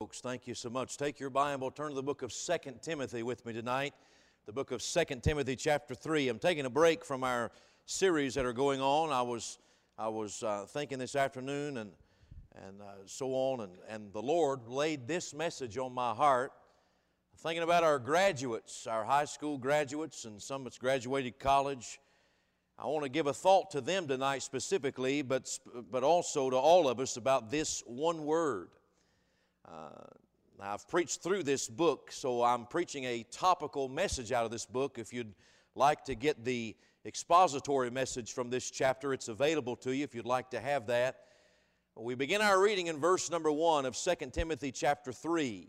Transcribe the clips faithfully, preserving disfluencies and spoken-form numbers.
folks. Thank you so much. Take your Bible, turn to the book of Second Timothy with me tonight. The book of Second Timothy chapter three. I'm taking a break from our series that are going on. I was I was uh, thinking this afternoon and and uh, so on, and, and the Lord laid this message on my heart. Thinking about our graduates, our high school graduates, and some that's graduated college. I want to give a thought to them tonight specifically, but, but also to all of us about this one word. Uh, I've preached through this book, so I'm preaching a topical message out of this book. If you'd like to get the expository message from this chapter, it's available to you if you'd like to have that. We begin our reading in verse number one of Second Timothy chapter three.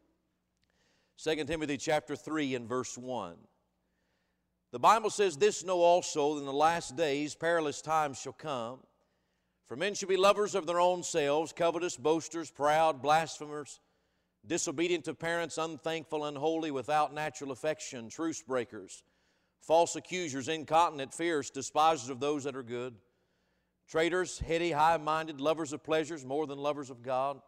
Second Timothy chapter three and verse one. The Bible says, "This know also, that in the last days perilous times shall come. For men shall be lovers of their own selves, covetous, boasters, proud, blasphemers, disobedient to parents, unthankful, unholy, without natural affection, truce breakers, false accusers, incontinent, fierce, despisers of those that are good, traitors, heady, high-minded, lovers of pleasures more than lovers of God,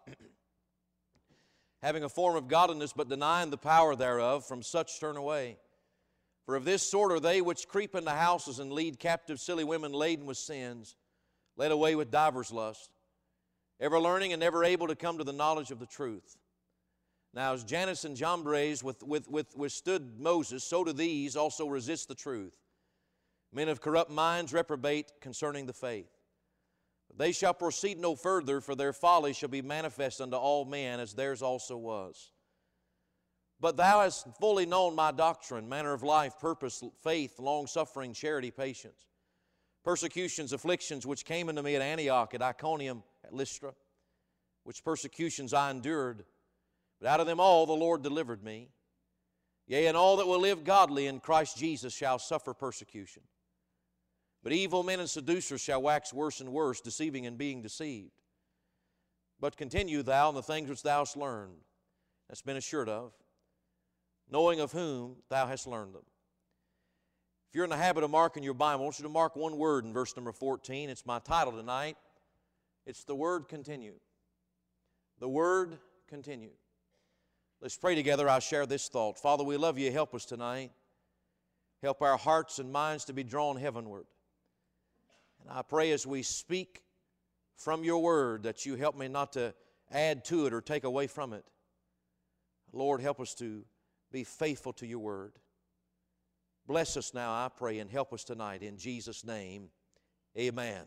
having a form of godliness, but denying the power thereof. From such turn away. For of this sort are they which creep into houses and lead captive silly women laden with sins, led away with divers lusts, ever learning and never able to come to the knowledge of the truth. Now as Jannes and Jambres with, with, with, withstood Moses, so do these also resist the truth. Men of corrupt minds reprobate concerning the faith. But they shall proceed no further, for their folly shall be manifest unto all men, as theirs also was. But thou hast fully known my doctrine, manner of life, purpose, faith, long-suffering, charity, patience, persecutions, afflictions, which came unto me at Antioch, at Iconium, at Lystra, which persecutions I endured. But out of them all the Lord delivered me. Yea, and all that will live godly in Christ Jesus shall suffer persecution. But evil men and seducers shall wax worse and worse, deceiving and being deceived. But continue thou in the things which thou hast learned, hast been assured of, knowing of whom thou hast learned them." If you're in the habit of marking your Bible, I want you to mark one word in verse number fourteen. It's my title tonight. It's the word continue. The word continue. Let's pray together. I'll share this thought. Father, we love you. Help us tonight. Help our hearts and minds to be drawn heavenward. And I pray as we speak from your word that you help me not to add to it or take away from it. Lord, help us to be faithful to your word. Bless us now, I pray, and help us tonight. In Jesus' name, amen.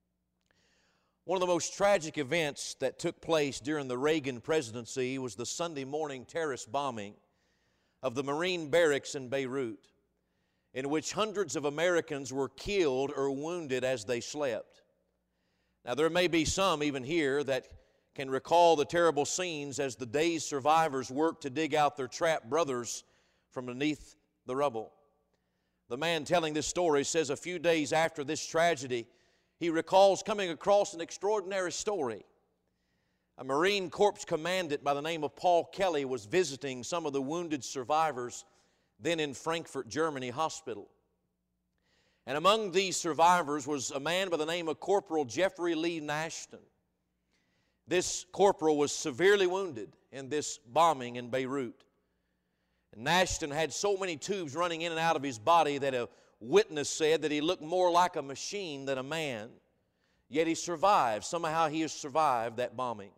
One of the most tragic events that took place during the Reagan presidency was the Sunday morning terrorist bombing of the Marine barracks in Beirut, in which hundreds of Americans were killed or wounded as they slept. Now, there may be some even here that can recall the terrible scenes as the dazed survivors worked to dig out their trapped brothers from beneath the rubble. The man telling this story says a few days after this tragedy, he recalls coming across an extraordinary story. A Marine Corps commandant by the name of Paul Kelly was visiting some of the wounded survivors then in Frankfurt, Germany hospital. And among these survivors was a man by the name of Corporal Jeffrey Lee Nashton. This corporal was severely wounded in this bombing in Beirut. And Nashton had so many tubes running in and out of his body that a witness said that he looked more like a machine than a man. Yet he survived. Somehow he has survived that bombing.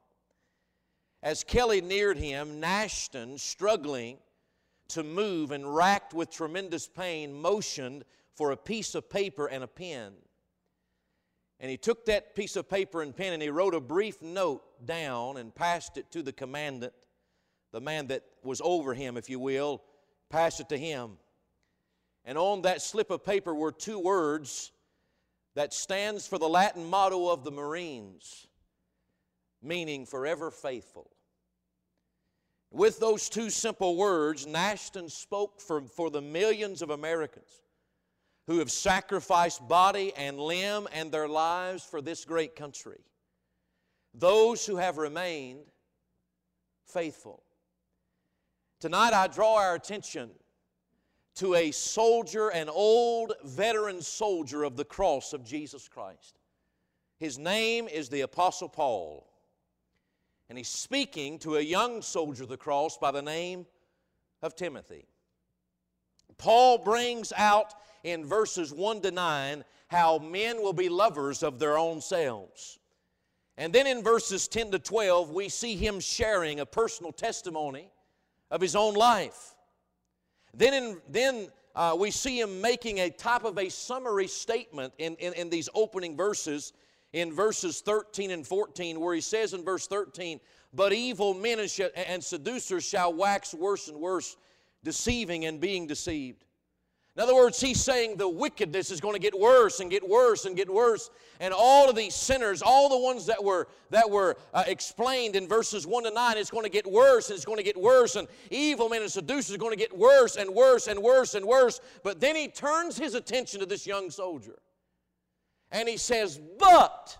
As Kelly neared him, Nashton, struggling to move and racked with tremendous pain, motioned for a piece of paper and a pen. And he took that piece of paper and pen and he wrote a brief note down and passed it to the commandant, the man that was over him, if you will, passed it to him. And on that slip of paper were two words that stands for the Latin motto of the Marines, meaning forever faithful. With those two simple words, Nashton spoke for, for the millions of Americans who have sacrificed body and limb and their lives for this great country. Those who have remained faithful. Tonight I draw our attention to a soldier, an old veteran soldier of the cross of Jesus Christ. His name is the Apostle Paul. And he's speaking to a young soldier of the cross by the name of Timothy. Paul brings out in verses one to nine how men will be lovers of their own selves. And then in verses ten to twelve, we see him sharing a personal testimony of his own life. Then, in, then uh, we see him making a type of a summary statement in, in, in these opening verses, in verses thirteen and fourteen, where he says in verse thirteen, "But evil men and, sh- and seducers shall wax worse and worse, deceiving and being deceived." In other words, he's saying the wickedness is going to get worse and get worse and get worse. And all of these sinners, all the ones that were, that were uh, explained in verses one to nine, it's going to get worse and it's going to get worse. And evil men and seducers are going to get worse and worse and worse and worse. But then he turns his attention to this young soldier. And he says, "But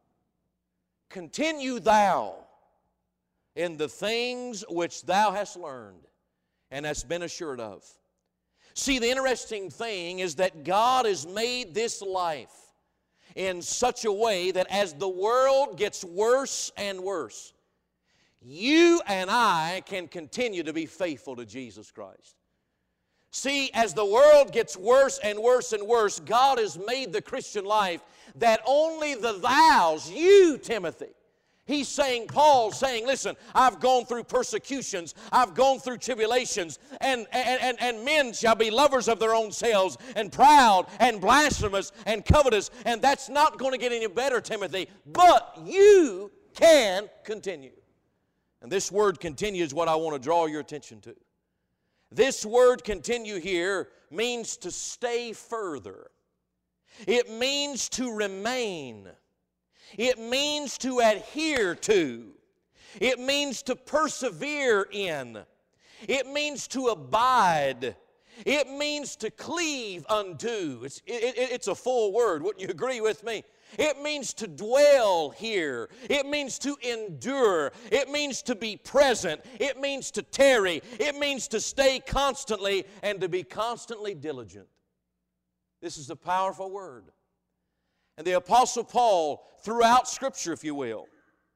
continue thou in the things which thou hast learned and hast been assured of." See, the interesting thing is that God has made this life in such a way that as the world gets worse and worse, you and I can continue to be faithful to Jesus Christ. See, as the world gets worse and worse and worse, God has made the Christian life that only the thous, you, Timothy, He's saying, Paul's saying, listen, I've gone through persecutions, I've gone through tribulations, and, and, and, and men shall be lovers of their own selves, and proud, and blasphemous, and covetous, and that's not going to get any better, Timothy, but you can continue. And this word continue is what I want to draw your attention to. This word continue here means to stay further. It means to remain. It means to adhere to. It means to persevere in. It means to abide. It means to cleave unto. It's, it, it, it's a full word. Wouldn't you agree with me? It means to dwell here. It means to endure. It means to be present. It means to tarry. It means to stay constantly and to be constantly diligent. This is a powerful word. And the Apostle Paul, throughout Scripture, if you will,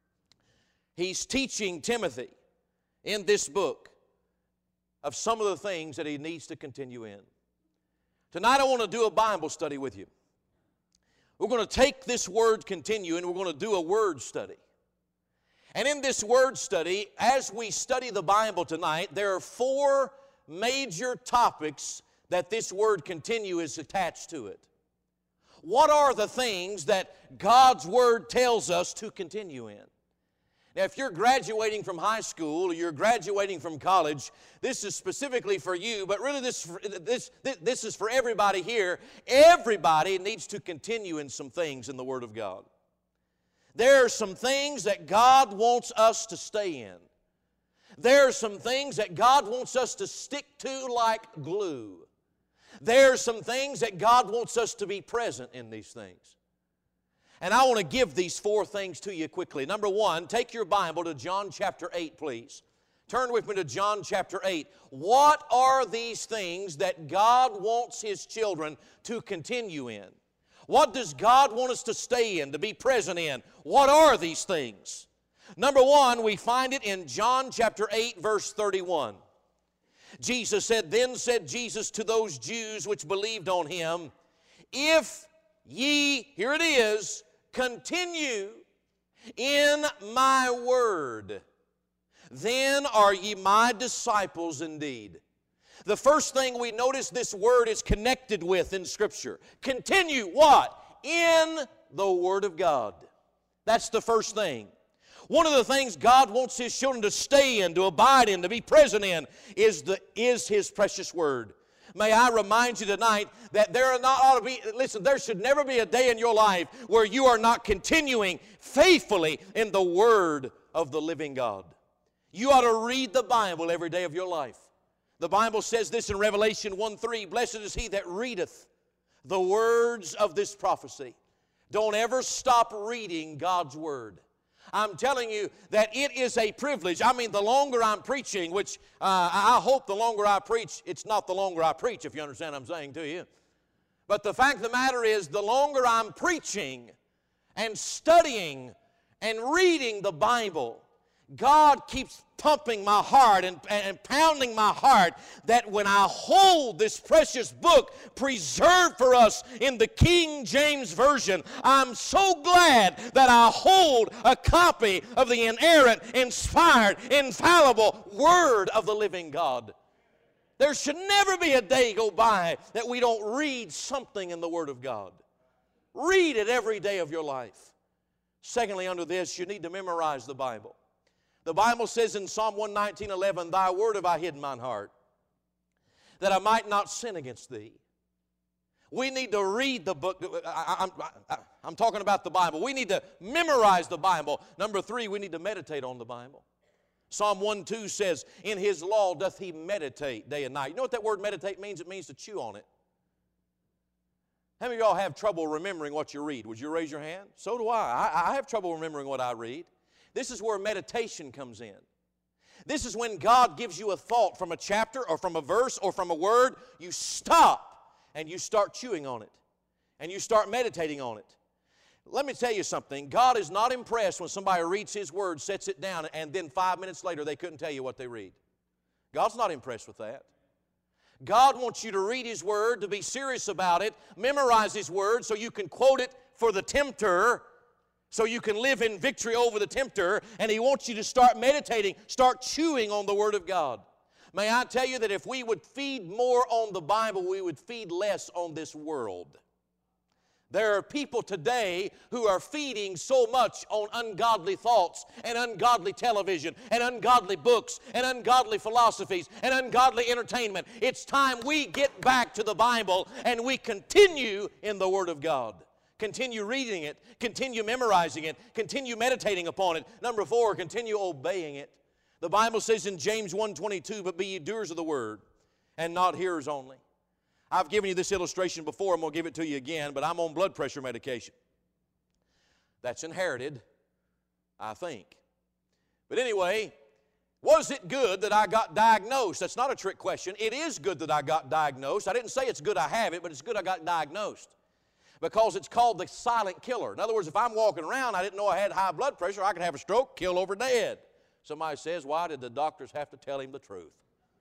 he's teaching Timothy in this book of some of the things that he needs to continue in. Tonight I want to do a Bible study with you. We're going to take this word continue and we're going to do a word study. And in this word study, as we study the Bible tonight, there are four major topics that this word continue is attached to it. What are the things that God's Word tells us to continue in? Now, if you're graduating from high school or you're graduating from college, this is specifically for you, but really this, this, this is for everybody here. Everybody needs to continue in some things in the Word of God. There are some things that God wants us to stay in. There are some things that God wants us to stick to like glue. There are some things that God wants us to be present in these things. And I want to give these four things to you quickly. Number one, take your Bible to John chapter eight, please. Turn with me to John chapter eight. What are these things that God wants His children to continue in? What does God want us to stay in, to be present in? What are these things? Number one, we find it in John chapter eight, verse thirty-one. Jesus said, "Then said Jesus to those Jews which believed on Him, If ye," here it is, "continue in my word, then are ye my disciples indeed." The first thing we notice this word is connected with in Scripture. Continue what? In the Word of God. That's the first thing. One of the things God wants His children to stay in, to abide in, to be present in, is, the, is His precious Word. May I remind you tonight that there are not ought to be, listen, there should never be a day in your life where you are not continuing faithfully in the Word of the living God. You ought to read the Bible every day of your life. The Bible says this in Revelation one three, "Blessed is he that readeth the words of this prophecy." Don't ever stop reading God's Word. I'm telling you that it is a privilege. I mean, the longer I'm preaching, which uh, I hope the longer I preach, it's not the longer I preach, if you understand what I'm saying to you. But the fact of the matter is, the longer I'm preaching and studying and reading the Bible, God keeps pumping my heart and, and pounding my heart that when I hold this precious book preserved for us in the King James Version, I'm so glad that I hold a copy of the inerrant, inspired, infallible Word of the living God. There should never be a day go by that we don't read something in the Word of God. Read it every day of your life. Secondly, under this, you need to memorize the Bible. The Bible says in Psalm one nineteen, eleven, Thy word have I hid in mine heart, that I might not sin against Thee. We need to read the book. I, I, I, I'm talking about the Bible. We need to memorize the Bible. Number three, we need to meditate on the Bible. Psalm one two says, In His law doth he meditate day and night. You know what that word meditate means? It means to chew on it. How many of y'all have trouble remembering what you read? Would you raise your hand? So do I. I, I have trouble remembering what I read. This is where meditation comes in. This is when God gives you a thought from a chapter or from a verse or from a word. You stop and you start chewing on it. And you start meditating on it. Let me tell you something. God is not impressed when somebody reads His Word, sets it down, and then five minutes later they couldn't tell you what they read. God's not impressed with that. God wants you to read His Word, to be serious about it, memorize His Word so you can quote it for the tempter, so you can live in victory over the tempter, and He wants you to start meditating, start chewing on the Word of God. May I tell you that if we would feed more on the Bible, we would feed less on this world. There are people today who are feeding so much on ungodly thoughts and ungodly television and ungodly books and ungodly philosophies and ungodly entertainment. It's time we get back to the Bible and we continue in the Word of God. Continue reading it, continue memorizing it, continue meditating upon it. Number four, continue obeying it. The Bible says in James one twenty-two, But be ye doers of the Word, and not hearers only. I've given you this illustration before. I'm going to give it to you again, but I'm on blood pressure medication. That's inherited, I think. But anyway, was it good that I got diagnosed? That's not a trick question. It is good that I got diagnosed. I didn't say it's good I have it, but it's good I got diagnosed. Because it's called the silent killer. In other words, if I'm walking around, I didn't know I had high blood pressure, I could have a stroke, kill over dead. Somebody says, why did the doctors have to tell him the truth?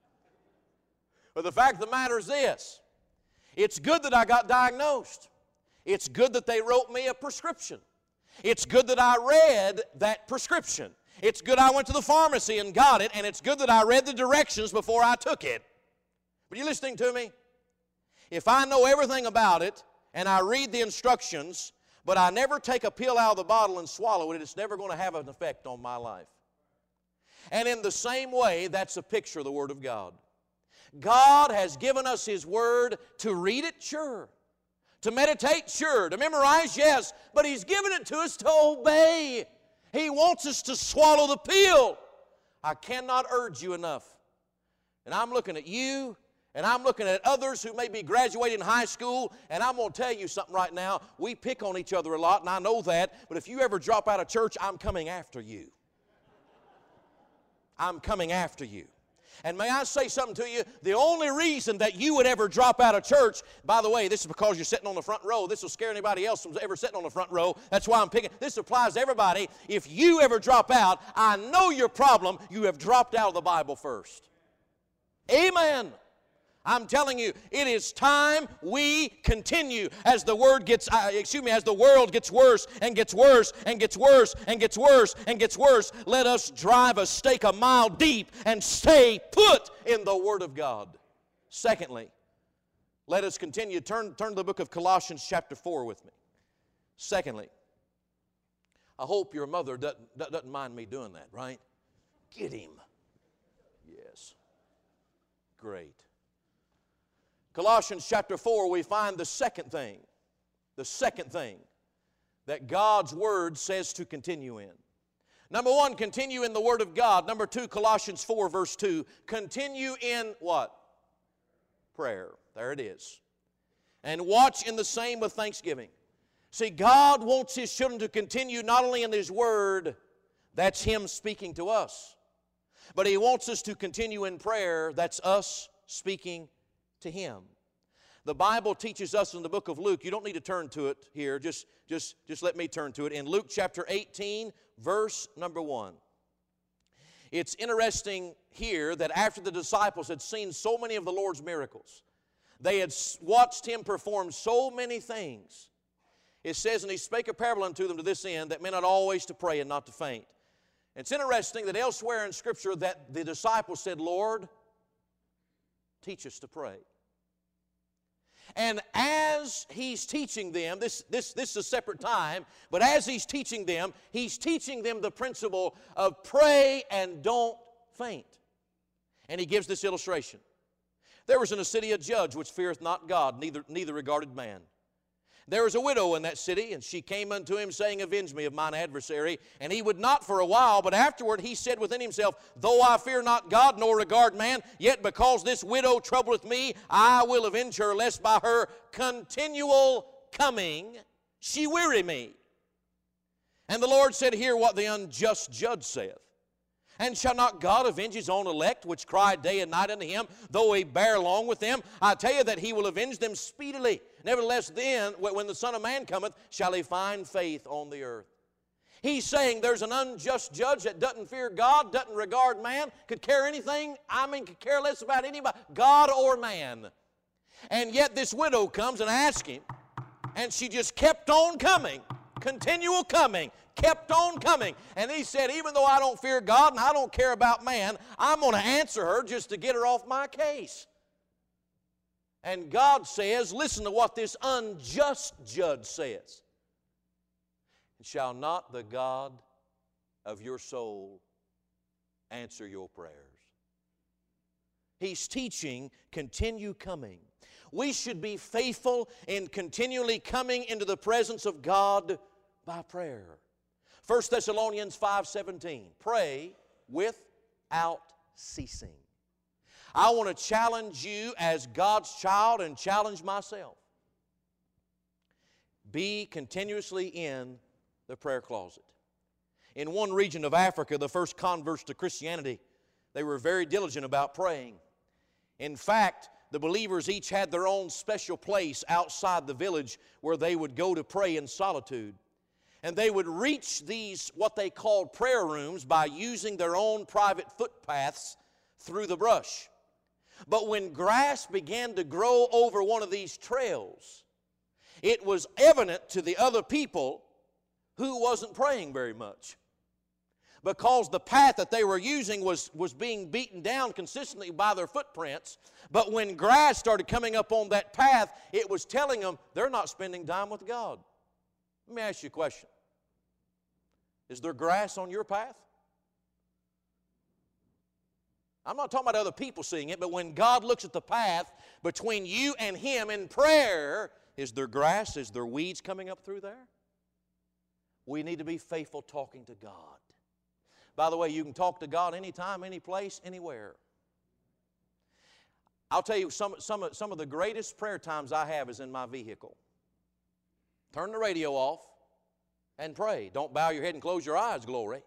But the fact of the matter is this. It's good that I got diagnosed. It's good that they wrote me a prescription. It's good that I read that prescription. It's good I went to the pharmacy and got it, and it's good that I read the directions before I took it. Are you listening to me? If I know everything about it, and I read the instructions, but I never take a pill out of the bottle and swallow it, it's never going to have an effect on my life. And in the same way, that's a picture of the Word of God. God has given us His Word to read it, sure. To meditate, sure. To memorize, yes. But He's given it to us to obey. He wants us to swallow the pill. I cannot urge you enough. And I'm looking at you, and I'm looking at others who may be graduating high school, and I'm going to tell you something right now. We pick on each other a lot, and I know that. But if you ever drop out of church, I'm coming after you. I'm coming after you. And may I say something to you? The only reason that you would ever drop out of church, by the way, this is because you're sitting on the front row. This will scare anybody else who's ever sitting on the front row. That's why I'm picking. This applies to everybody. If you ever drop out, I know your problem. You have dropped out of the Bible first. Amen. I'm telling you, it is time we continue as the word gets, uh, excuse me, as the world gets worse and gets worse and gets worse and gets worse and gets worse. Let us drive a stake a mile deep and stay put in the Word of God. Secondly, let us continue. Turn, turn to the book of Colossians chapter four with me. Secondly, I hope your mother doesn't, doesn't mind me doing that, right? Get him. Yes. Great. Colossians chapter four, we find the second thing, the second thing that God's Word says to continue in. Number one, continue in the Word of God. Number two, Colossians four, verse two, continue in what? Prayer. There it is. And watch in the same with thanksgiving. See, God wants His children to continue not only in His Word, that's Him speaking to us, but He wants us to continue in prayer, that's us speaking to Him. The Bible teaches us in the book of Luke, you don't need to turn to it here, just, just, just let me turn to it. In Luke chapter eighteen, verse number one. It's interesting here that after the disciples had seen so many of the Lord's miracles, they had watched Him perform so many things. It says, and He spake a parable unto them to this end, that men ought always to pray and not to faint. It's interesting that elsewhere in Scripture that the disciples said, Lord, teach us to pray. And as He's teaching them, this, this, this is a separate time, but as He's teaching them, He's teaching them the principle of pray and don't faint. And He gives this illustration. There was in a city a judge which feareth not God, neither, neither regarded man. There was a widow in that city, and she came unto him, saying, Avenge me of mine adversary. And he would not for a while, but afterward he said within himself, Though I fear not God, nor regard man, yet because this widow troubleth me, I will avenge her, lest by her continual coming she weary me. And the Lord said, Hear what the unjust judge saith. And shall not God avenge His own elect, which cry day and night unto Him, though He bear long with them? I tell you that He will avenge them speedily. Nevertheless, then, when the Son of Man cometh, shall He find faith on the earth. He's saying there's an unjust judge that doesn't fear God, doesn't regard man, could care anything, I mean, could care less about anybody, God or man. And yet this widow comes and asks Him, and she just kept on coming, continual coming, kept on coming. And He said, even though I don't fear God and I don't care about man, I'm going to answer her just to get her off my case. And God says, listen to what this unjust judge says. Shall not the God of your soul answer your prayers? He's teaching, continue coming. We should be faithful in continually coming into the presence of God by prayer. First Thessalonians five seventeen, pray without ceasing. I want to challenge you as God's child and challenge myself. Be continuously in the prayer closet. In one region of Africa, the first converts to Christianity, they were very diligent about praying. In fact, the believers each had their own special place outside the village where they would go to pray in solitude. And they would reach these, what they called prayer rooms, by using their own private footpaths through the brush. But when grass began to grow over one of these trails, it was evident to the other people who wasn't praying very much, because the path that they were using was, was being beaten down consistently by their footprints. But when grass started coming up on that path, it was telling them they're not spending time with God. Let me ask you a question. Is there grass on your path? I'm not talking about other people seeing it, but when God looks at the path between you and Him in prayer, is there grass? Is there weeds coming up through there? We need to be faithful talking to God. By the way, you can talk to God anytime, any place, anywhere. I'll tell you, some, some, of, some of the greatest prayer times I have is in my vehicle. Turn the radio off and pray. Don't bow your head and close your eyes, glory.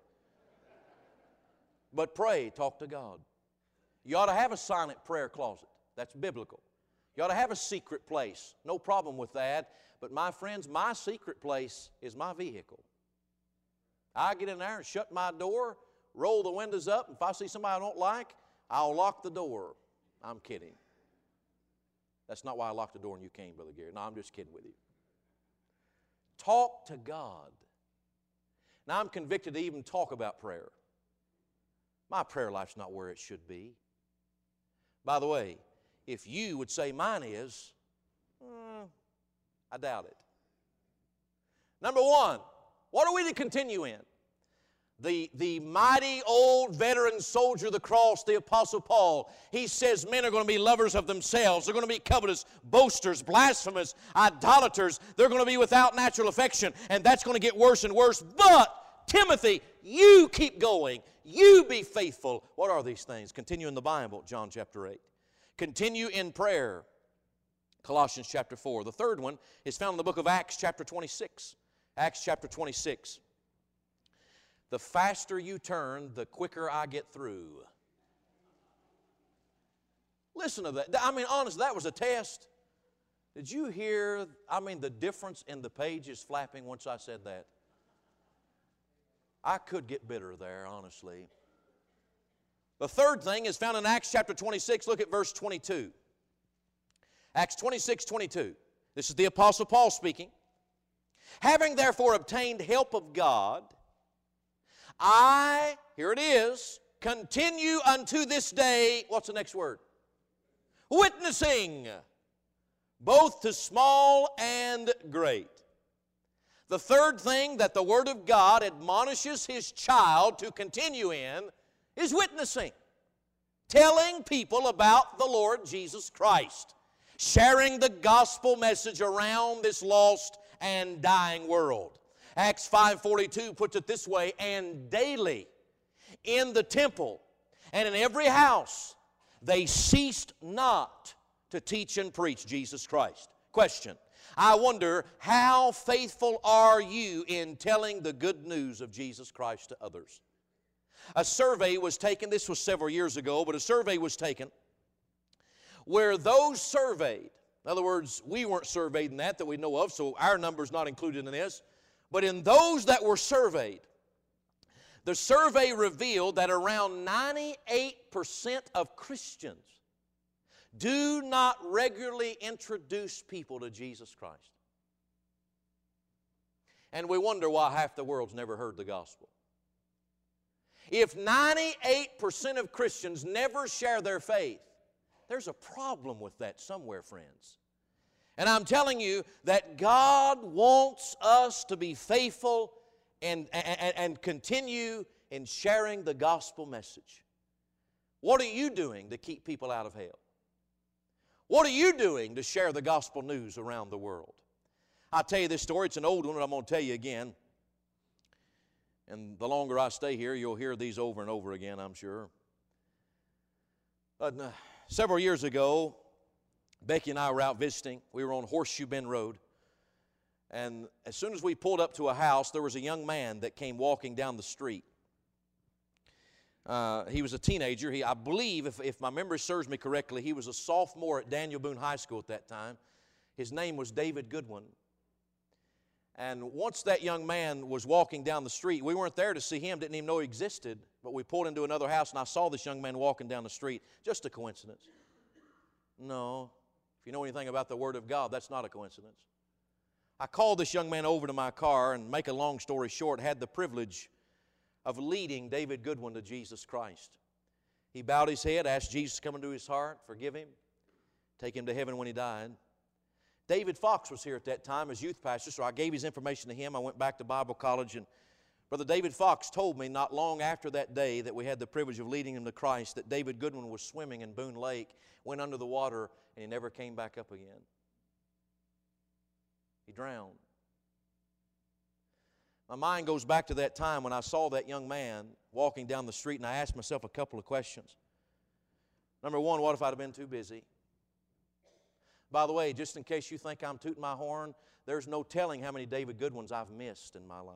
But pray, talk to God. You ought to have a silent prayer closet. That's biblical. You ought to have a secret place. No problem with that. But my friends, my secret place is my vehicle. I get in there and shut my door, roll the windows up, and if I see somebody I don't like, I'll lock the door. I'm kidding. That's not why I locked the door and you came, Brother Gary. No, I'm just kidding with you. Talk to God. Now, I'm convicted to even talk about prayer. My prayer life's not where it should be. By the way, if you would say mine is, hmm, I doubt it. Number one, what are we to continue in? The, the mighty old veteran soldier of the cross, the Apostle Paul, he says men are going to be lovers of themselves. They're going to be covetous, boasters, blasphemous, idolaters. They're going to be without natural affection, and that's going to get worse and worse. But, Timothy, you keep going. You be faithful. What are these things? Continue in the Bible, John chapter eight. Continue in prayer, Colossians chapter four. The third one is found in the book of Acts chapter twenty-six. Acts chapter twenty-six. The faster you turn, the quicker I get through. Listen to that. I mean, honestly, that was a test. Did you hear, I mean, the difference in the pages flapping once I said that? I could get bitter there, honestly. The third thing is found in Acts chapter twenty-six. Look at verse twenty-two. Acts twenty-six, twenty-two. This is the Apostle Paul speaking. Having therefore obtained help of God, I, here it is, continue unto this day, what's the next word? Witnessing, both to small and great. The third thing that the Word of God admonishes His child to continue in is witnessing. Telling people about the Lord Jesus Christ. Sharing the gospel message around this lost and dying world. Acts five forty-two puts it this way, and daily in the temple and in every house they ceased not to teach and preach Jesus Christ. Question, I wonder, how faithful are you in telling the good news of Jesus Christ to others? A survey was taken, this was several years ago, but a survey was taken where those surveyed, in other words, we weren't surveyed in that that we know of, so our number's not included in this, but in those that were surveyed, the survey revealed that around ninety-eight percent of Christians do not regularly introduce people to Jesus Christ. And we wonder why half the world's never heard the gospel. If ninety-eight percent of Christians never share their faith, there's a problem with that somewhere, friends. And I'm telling you that God wants us to be faithful and, and, and continue in sharing the gospel message. What are you doing to keep people out of hell? What are you doing to share the gospel news around the world? I'll tell you this story. It's an old one, and I'm going to tell you again. And the longer I stay here, you'll hear these over and over again, I'm sure. But, uh, several years ago, Becky and I were out visiting. We were on Horseshoe Bend Road. And as soon as we pulled up to a house, there was a young man that came walking down the street. Uh, he was a teenager. He, I believe, if, if my memory serves me correctly, he was a sophomore at Daniel Boone High School at that time. His name was David Goodwin. And once that young man was walking down the street, we weren't there to see him, didn't even know he existed, but we pulled into another house and I saw this young man walking down the street. Just a coincidence? No. If you know anything about the Word of God, that's not a coincidence. I called this young man over to my car, and make a long story short, had the privilege of leading David Goodwin to Jesus Christ. He bowed his head, asked Jesus to come into his heart, forgive him, take him to heaven when he died. David Fox was here at that time as youth pastor, so I gave his information to him. I went back to Bible college, and Brother David Fox told me not long after that day that we had the privilege of leading him to Christ that David Goodwin was swimming in Boone Lake, went under the water, and he never came back up again. He drowned. My mind goes back to that time when I saw that young man walking down the street, and I asked myself a couple of questions. Number one, what if I'd have been too busy? By the way, just in case you think I'm tooting my horn, there's no telling how many David Goodwins I've missed in my life.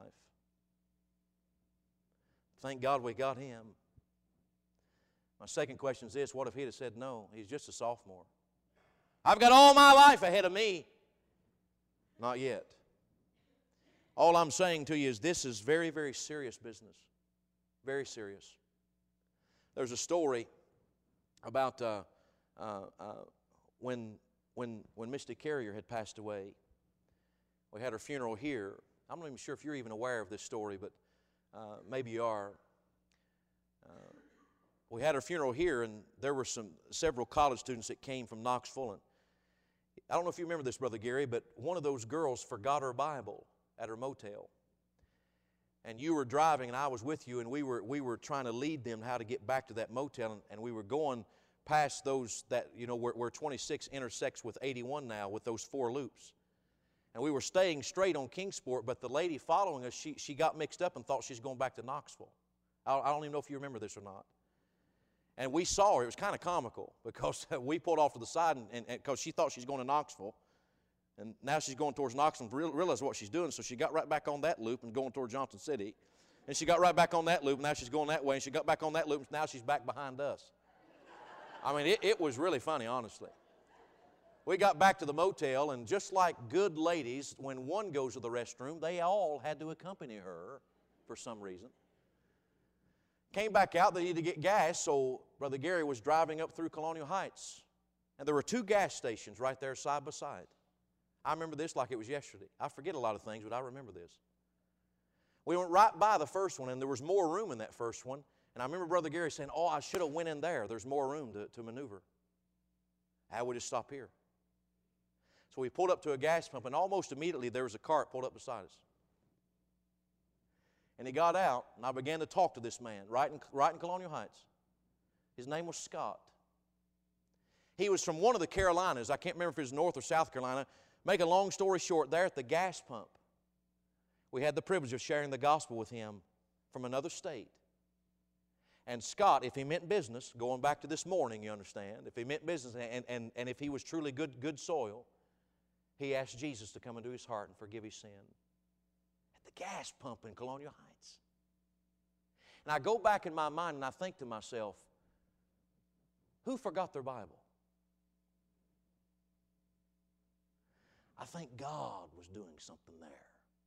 Thank God we got him. My second question is this, what if he'd have said no? He's just a sophomore. I've got all my life ahead of me. Not yet. All I'm saying to you is this is very, very serious business. Very serious. There's a story about uh, uh, uh, when, when, when Misty Carrier had passed away. We had her funeral here. I'm not even sure if you're even aware of this story, but uh, maybe you are. Uh, we had her funeral here, and there were some several college students that came from Knoxville. And I don't know if you remember this, Brother Gary, but one of those girls forgot her Bible at her motel. And you were driving, and I was with you, and we were we were trying to lead them how to get back to that motel, and, and we were going past those that, you know, where, where twenty-six intersects with eighty-one now with those four loops. And we were staying straight on Kingsport, but the lady following us, she, she got mixed up and thought she was going back to Knoxville. I, I don't even know if you remember this or not. And we saw her. It was kind of comical because we pulled off to the side and because she thought she was going to Knoxville. And now she's going towards Knoxville and realized what she's doing, so she got right back on that loop and going toward Johnson City. And she got right back on that loop, and now she's going that way, and she got back on that loop, and now she's back behind us. I mean, it, it was really funny, honestly. We got back to the motel, and just like good ladies, when one goes to the restroom, they all had to accompany her for some reason. Came back out, they needed to get gas, so Brother Gary was driving up through Colonial Heights. And there were two gas stations right there side by side. I remember this like it was yesterday. I forget a lot of things, but I remember this. We went right by the first one, and there was more room in that first one. And I remember Brother Gary saying, oh, I should have went in there. There's more room to, to maneuver. I would just stop here. So we pulled up to a gas pump, and almost immediately there was a cart pulled up beside us. And he got out, and I began to talk to this man right in, right in Colonial Heights. His name was Scott. He was from one of the Carolinas. I can't remember if it was North or South Carolina. Make a long story short, there at the gas pump, we had the privilege of sharing the gospel with him from another state. And Scott, if he meant business, going back to this morning, you understand, if he meant business and, and, and if he was truly good, good soil, he asked Jesus to come into his heart and forgive his sin. At the gas pump in Colonial Heights. And I go back in my mind and I think to myself, who forgot their Bible? I think God was doing something there.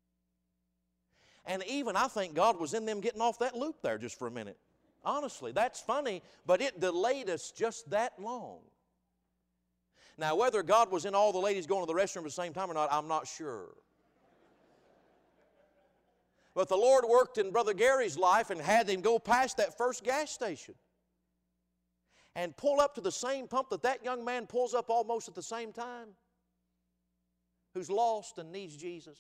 And even I think God was in them getting off that loop there just for a minute. Honestly, that's funny, but it delayed us just that long. Now, whether God was in all the ladies going to the restroom at the same time or not, I'm not sure. But the Lord worked in Brother Gary's life and had him go past that first gas station and pull up to the same pump that that young man pulls up almost at the same time, who's lost and needs Jesus.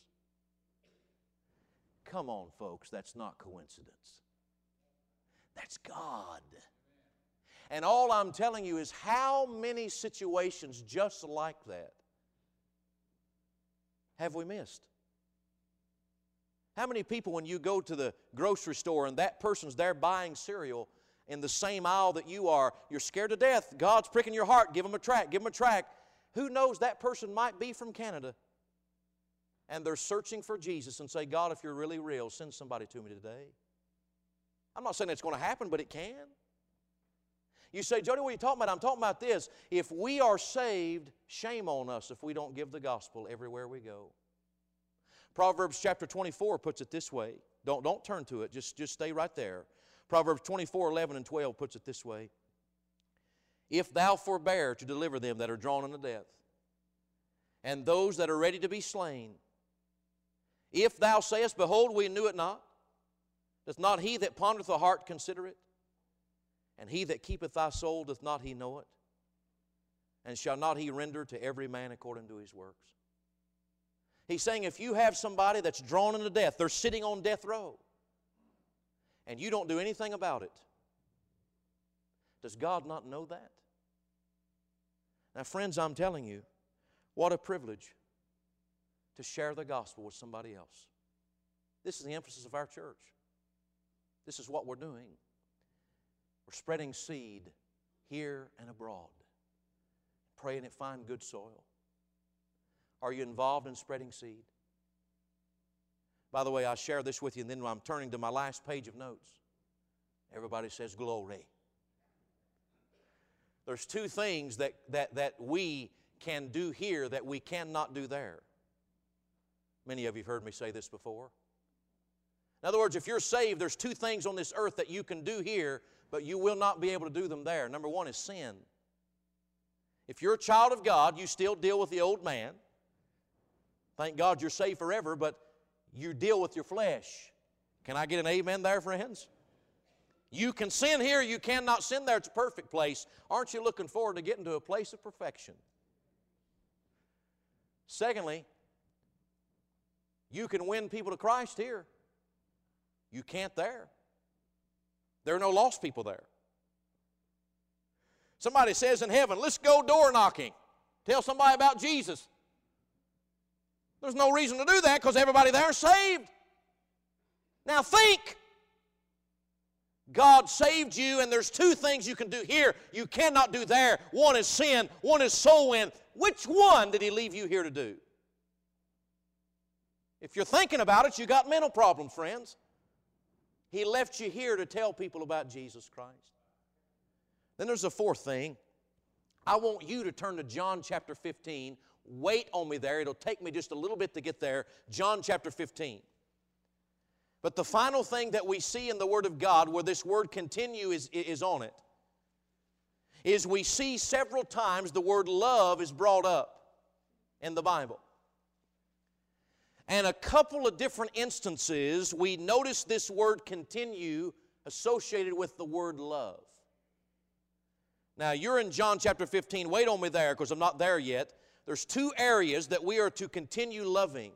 Come on, folks, that's not coincidence. That's God. And all I'm telling you is how many situations just like that have we missed? How many people, when you go to the grocery store and that person's there buying cereal in the same aisle that you are, you're scared to death, God's pricking your heart, give them a tract, give them a tract. Who knows, that person might be from Canada. And they're searching for Jesus and say, God, if you're really real, send somebody to me today. I'm not saying it's going to happen, but it can. You say, Jody, what are you talking about? I'm talking about this. If we are saved, shame on us if we don't give the gospel everywhere we go. Proverbs chapter twenty-four puts it this way. Don't, don't turn to it. Just, just stay right there. Proverbs twenty-four, eleven and twelve puts it this way. If thou forbear to deliver them that are drawn unto death, and those that are ready to be slain, if thou sayest, behold, we knew it not, doth not he that pondereth the heart consider it? And he that keepeth thy soul, doth not he know it? And shall not he render to every man according to his works? He's saying if you have somebody that's drawn unto death, they're sitting on death row, and you don't do anything about it, does God not know that? Now, friends, I'm telling you, what a privilege to share the gospel with somebody else. This is the emphasis of our church. This is what we're doing. We're spreading seed here and abroad, praying it find good soil. Are you involved in spreading seed? By the way, I share this with you, and then I'm turning to my last page of notes. Everybody says glory. There's two things that, that, that we can do here that we cannot do there. Many of you have heard me say this before. In other words, if you're saved, there's two things on this earth that you can do here, but you will not be able to do them there. Number one is sin. If you're a child of God, you still deal with the old man. Thank God you're saved forever, but you deal with your flesh. Can I get an amen there, friends? You can sin here, you cannot sin there. It's a perfect place. Aren't you looking forward to getting to a place of perfection? Secondly, you can win people to Christ here. You can't there. There are no lost people there. Somebody says in heaven, let's go door knocking. Tell somebody about Jesus. There's no reason to do that because everybody there is saved. Now think. God saved you, and there's two things you can do here you cannot do there. One is sin, one is soul win. Which one did He leave you here to do? If you're thinking about it, you got mental problems, friends. He left you here to tell people about Jesus Christ. Then there's a fourth thing. I want you to turn to John chapter fifteen. Wait on me there. It'll take me just a little bit to get there. John chapter fifteen. But the final thing that we see in the Word of God, where this word continue is, is on it, is we see several times the word love is brought up in the Bible. And a couple of different instances, we notice this word continue associated with the word love. Now, you're in John chapter fifteen. Wait on me there, because I'm not there yet. There's two areas that we are to continue loving.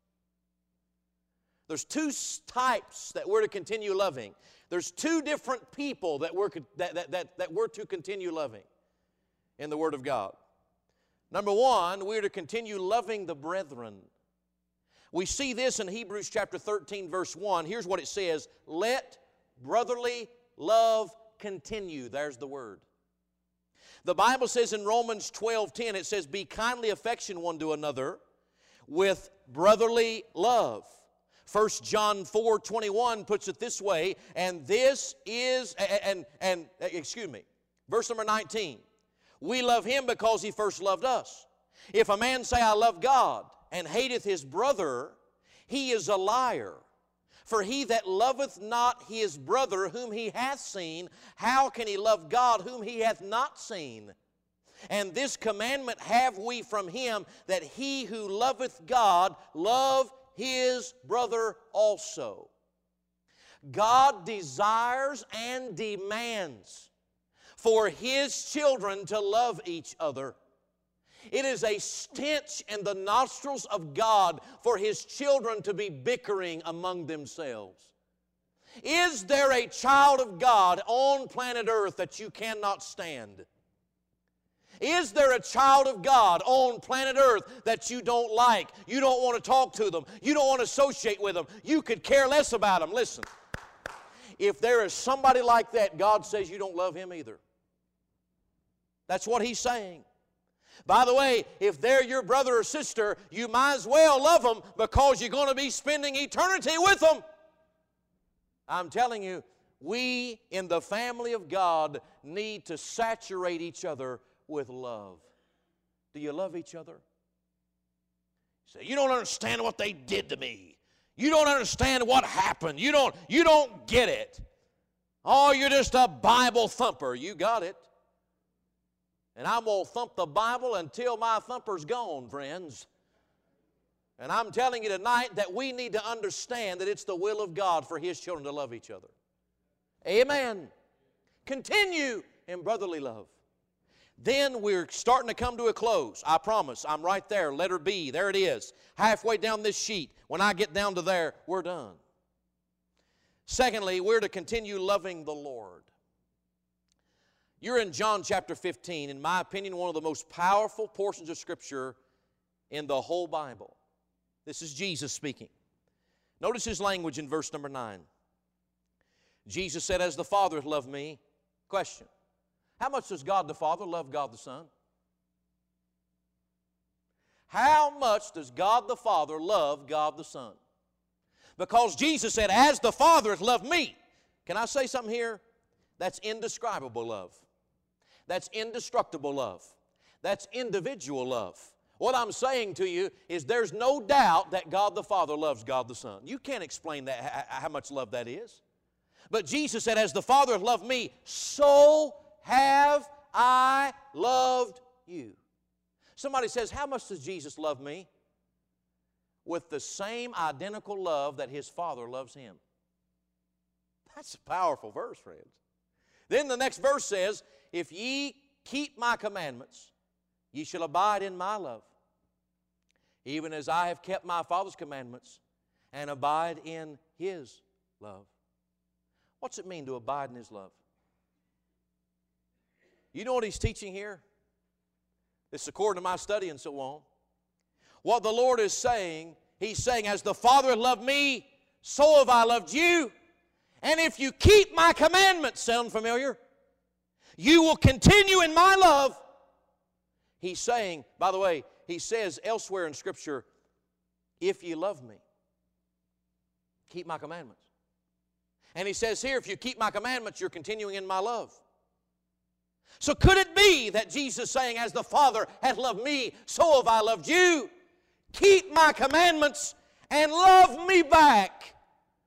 There's two types that we're to continue loving. There's two different people that we're, that, that, that, that we're to continue loving in the Word of God. Number one, we're to continue loving the brethren. We see this in Hebrews chapter thirteen, verse one. Here's what it says: let brotherly love continue. There's the word. The Bible says in Romans twelve ten, it says, be kindly affectioned one to another with brotherly love. First John four twenty-one puts it this way, and this is, and, and, and excuse me, verse number nineteen, we love Him because He first loved us. If a man say, I love God, and hateth his brother, he is a liar. For he that loveth not his brother whom he hath seen, how can he love God whom he hath not seen? And this commandment have we from Him, that he who loveth God love his brother also. God desires and demands for His children to love each other. It is a stench in the nostrils of God for His children to be bickering among themselves. Is there a child of God on planet Earth that you cannot stand? Is there a child of God on planet Earth that you don't like? You don't want to talk to them. You don't want to associate with them. You could care less about them. Listen, if there is somebody like that, God says you don't love him either. That's what He's saying. By the way, if they're your brother or sister, you might as well love them, because you're going to be spending eternity with them. I'm telling you, we in the family of God need to saturate each other with love. Do you love each other? You say, you don't understand what they did to me. You don't understand what happened. You don't, you don't get it. Oh, you're just a Bible thumper. You got it. And I'm going to thump the Bible until my thumper's gone, friends. And I'm telling you tonight that we need to understand that it's the will of God for His children to love each other. Amen. Continue in brotherly love. Then we're starting to come to a close. I promise. I'm right there. Letter B. There it is. Halfway down this sheet. When I get down to there, we're done. Secondly, we're to continue loving the Lord. You're in John chapter fifteen, in my opinion, one of the most powerful portions of Scripture in the whole Bible. This is Jesus speaking. Notice His language in verse number nine. Jesus said, as the Father hath loved me. Question. How much does God the Father love God the Son? How much does God the Father love God the Son? Because Jesus said, as the Father hath loved me. Can I say something here? That's indescribable love. That's indestructible love. That's individual love. What I'm saying to you is there's no doubt that God the Father loves God the Son. You can't explain that, how much love that is. But Jesus said, as the Father hath loved me, so have I loved you. Somebody says, how much does Jesus love me? With the same identical love that His Father loves Him. That's a powerful verse, friends. Then the next verse says, if ye keep my commandments, ye shall abide in my love, even as I have kept my Father's commandments and abide in His love. What's it mean to abide in His love? You know what He's teaching here? It's according to my study and so on. What the Lord is saying, He's saying, as the Father hath loved me, so have I loved you. And if you keep my commandments, sound familiar? You will continue in my love. He's saying, by the way, He says elsewhere in Scripture, if you love me, keep my commandments. And He says here, if you keep my commandments, you're continuing in my love. So could it be that Jesus is saying, as the Father hath loved me, so have I loved you? Keep my commandments and love me back.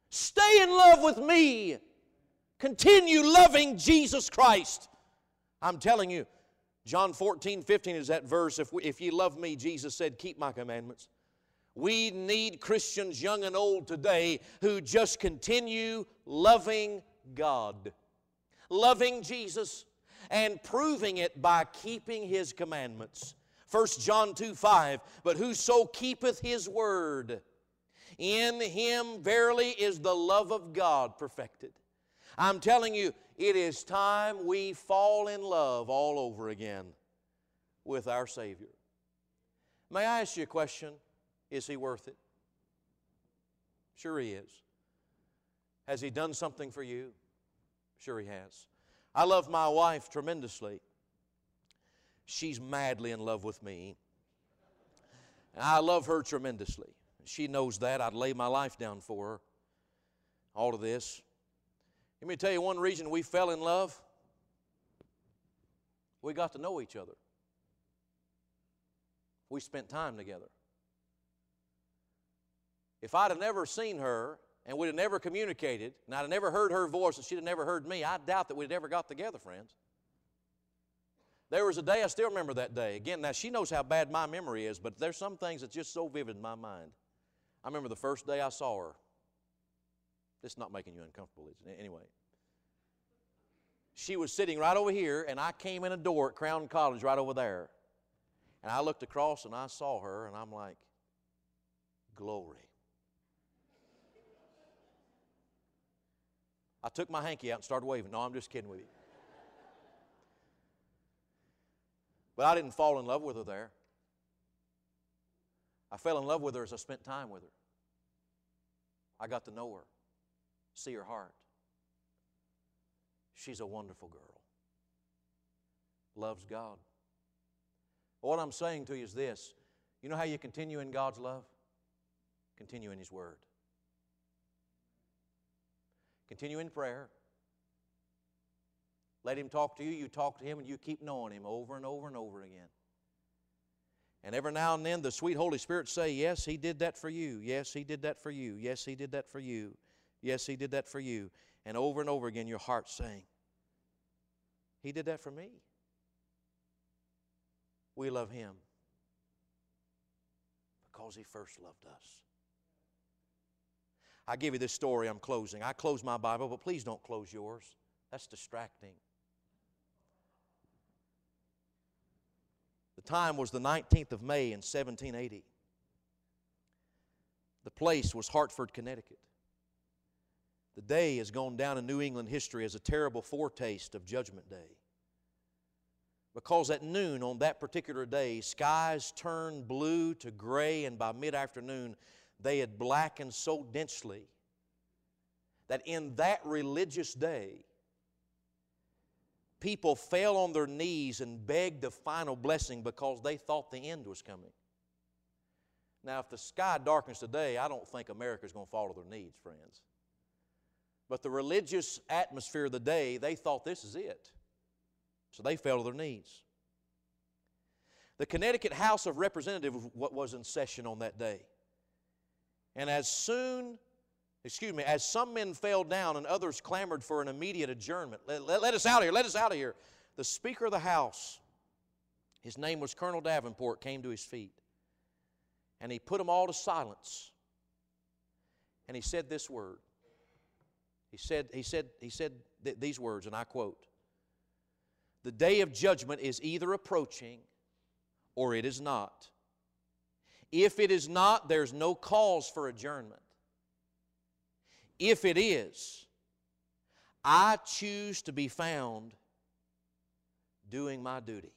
Stay in love with me. Continue loving Jesus Christ. I'm telling you, John fourteen, fifteen is that verse. If, we, if ye love me, Jesus said, keep my commandments. We need Christians, young and old today, who just continue loving God, loving Jesus, and proving it by keeping His commandments. First John two, five, but whoso keepeth His word, in him verily is the love of God perfected. I'm telling you, it is time we fall in love all over again with our Savior. May I ask you a question? Is He worth it? Sure He is. Has He done something for you? Sure He has. I love my wife tremendously. She's madly in love with me. And I love her tremendously. She knows that. I'd lay my life down for her. All of this. Let me tell you one reason we fell in love. We got to know each other. We spent time together. If I'd have never seen her and we'd have never communicated, and I'd have never heard her voice and she'd have never heard me, I doubt that we'd ever got together, friends. There was a day, I still remember that day. Again, now she knows how bad my memory is, but there's some things that's just so vivid in my mind. I remember the first day I saw her. This is not making you uncomfortable, is it? Anyway. She was sitting right over here, and I came in a door at Crown College right over there. And I looked across, and I saw her, and I'm like, glory. I took my hanky out and started waving. No, I'm just kidding with you. But I didn't fall in love with her there. I fell in love with her as I spent time with her. I got to know her, see her heart. She's a wonderful girl. Loves God. What I'm saying to you is this. You know how you continue in God's love? Continue in His Word. Continue in prayer. Let Him talk to you. You talk to Him, and you keep knowing Him over and over and over again. And every now and then the sweet Holy Spirit say, yes, He did that for you. Yes, He did that for you. Yes, He did that for you. Yes, He did that for you. And over and over again your heart saying, He did that for me. We love Him because He first loved us. I give you this story, I'm closing. I close my Bible, but please don't close yours. That's distracting. The time was the nineteenth of May in seventeen eighty. The place was Hartford, Connecticut. The day has gone down in New England history as a terrible foretaste of Judgment Day. Because at noon on that particular day, skies turned blue to gray, and by mid-afternoon, they had blackened so densely that in that religious day, people fell on their knees and begged a final blessing because they thought the end was coming. Now, if the sky darkens today, I don't think America's going to fall to their knees, friends. But the religious atmosphere of the day, they thought this is it. So they fell to their knees. The Connecticut House of Representatives was in session on that day. And as soon, excuse me, as some men fell down and others clamored for an immediate adjournment, let, let, let us out of here, let us out of here. The Speaker of the House, his name was Colonel Davenport, came to his feet. And he put them all to silence. And he said this word. He said, he said, he said th- these words, and I quote, "The day of judgment is either approaching or it is not. If it is not, there's no cause for adjournment. If it is, I choose to be found doing my duty.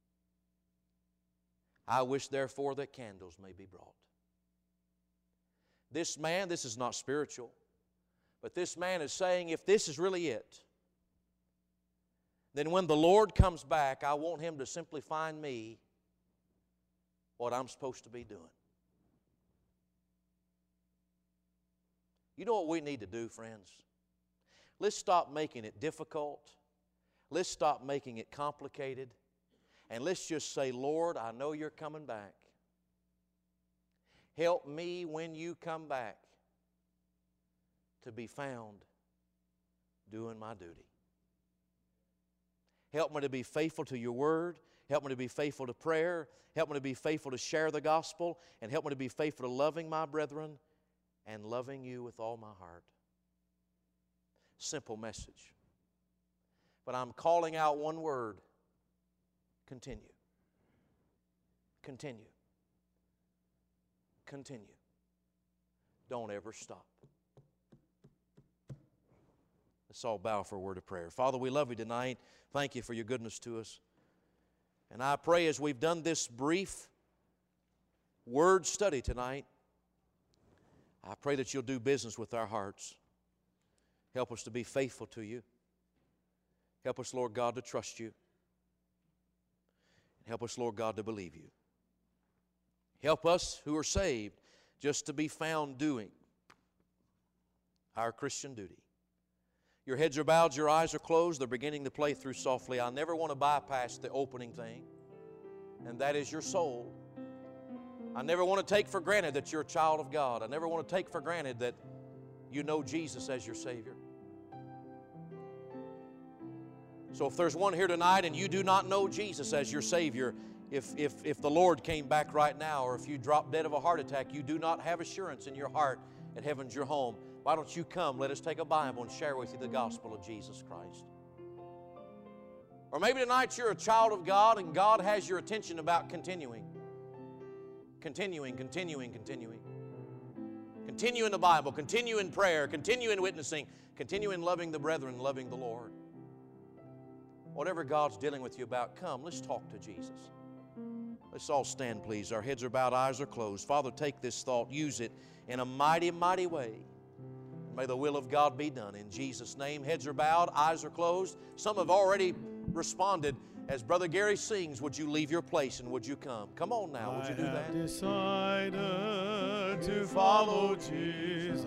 I wish, therefore, that candles may be brought." This man, this is not spiritual, but this man is saying, if this is really it, then when the Lord comes back, I want Him to simply find me what I'm supposed to be doing. You know what we need to do, friends? Let's stop making it difficult. Let's stop making it complicated. And let's just say, Lord, I know You're coming back. Help me when You come back to be found doing my duty. Help me to be faithful to your word. Help me to be faithful to prayer. Help me to be faithful to share the gospel. And help me to be faithful to loving my brethren and loving you with all my heart. Simple message. But I'm calling out one word. Continue. Continue. Continue. Don't ever stop. Let's all bow for a word of prayer. Father, we love you tonight. Thank you for your goodness to us. And I pray as we've done this brief word study tonight, I pray that you'll do business with our hearts. Help us to be faithful to you. Help us, Lord God, to trust you. Help us, Lord God, to believe you. Help us who are saved just to be found doing our Christian duty. Your heads are bowed, your eyes are closed, they're beginning to play through softly. I never want to bypass the opening thing, and that is your soul. I never want to take for granted that you're a child of God. I never want to take for granted that you know Jesus as your Savior. So if there's one here tonight and you do not know Jesus as your Savior, if, if, if the Lord came back right now, or if you dropped dead of a heart attack, you do not have assurance in your heart that heaven's your home, why don't you come? Let us take a Bible and share with you the gospel of Jesus Christ. Or maybe tonight you're a child of God and God has your attention about continuing. Continuing, continuing, continuing. Continue in the Bible, continue in prayer, continue in witnessing, continue in loving the brethren, loving the Lord. Whatever God's dealing with you about, come, let's talk to Jesus. Let's all stand, please. Our heads are bowed, eyes are closed. Father, take this thought, use it in a mighty, mighty way. May the will of God be done. In Jesus' name, heads are bowed, eyes are closed. Some have already responded. As Brother Gary sings, would you leave your place and would you come? Come on now, would you do that? I have decided to follow Jesus.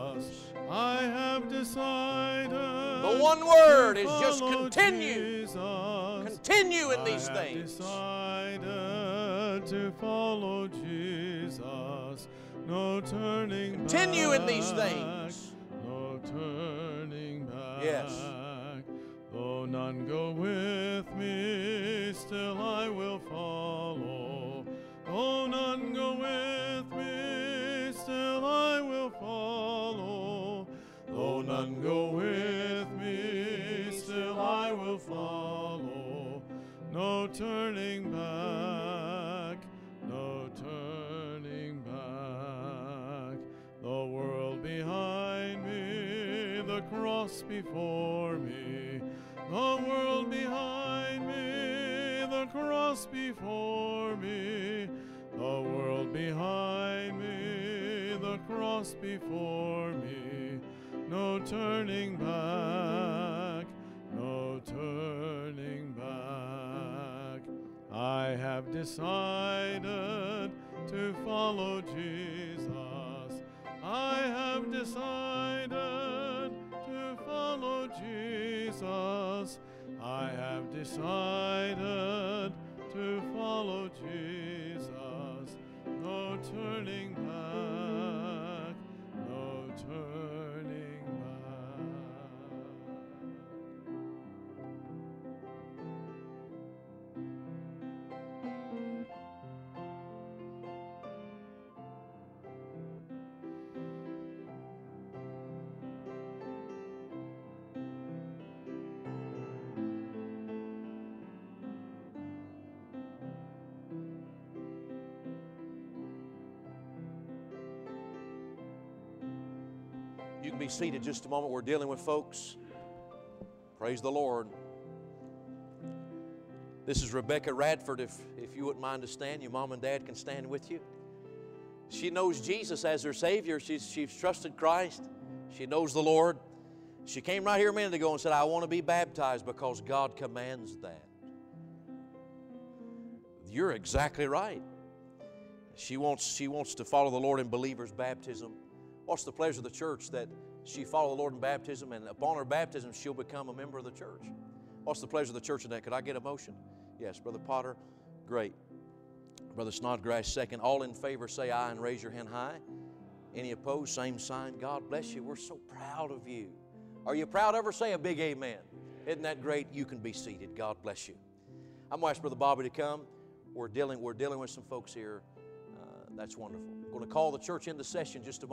I have decided. The one word is just continue. Jesus. Continue in these I things. have decided to follow Jesus. No turning back. Continue in these things. No turning back. Yes. Though none go with me, still I will follow. Though none go with me, still I will follow. Though none go with me, still I will follow. No turning back, no turning back. The world behind me, the cross before me. The world behind me, the cross before me. The world behind me, the cross before me. No turning back, no turning back. I have decided to follow Jesus. I have decided to follow Jesus. I have decided to follow Jesus. No turning back, no turning back. You can be seated just a moment. We're dealing with folks. Praise the Lord. This is Rebecca Radford. If, if you wouldn't mind to stand, your mom and dad can stand with you. She knows Jesus as her Savior. She's, she's trusted Christ. She knows the Lord. She came right here a minute ago and said, I want to be baptized because God commands that. You're exactly right. She wants, she wants to follow the Lord in believer's baptism. What's the pleasure of the church? That she follow the Lord in baptism, and upon her baptism, she'll become a member of the church. What's the pleasure of the church in that? Could I get a motion? Yes, Brother Potter. Great. Brother Snodgrass, second. All in favor, say aye and raise your hand high. Any opposed, same sign. God bless you. We're so proud of you. Are you proud of her? Say a big amen. Isn't that great? You can be seated. God bless you. I'm going to ask Brother Bobby to come. We're dealing, we're dealing with some folks here. Uh, that's wonderful. We're going to call the church into session just a moment.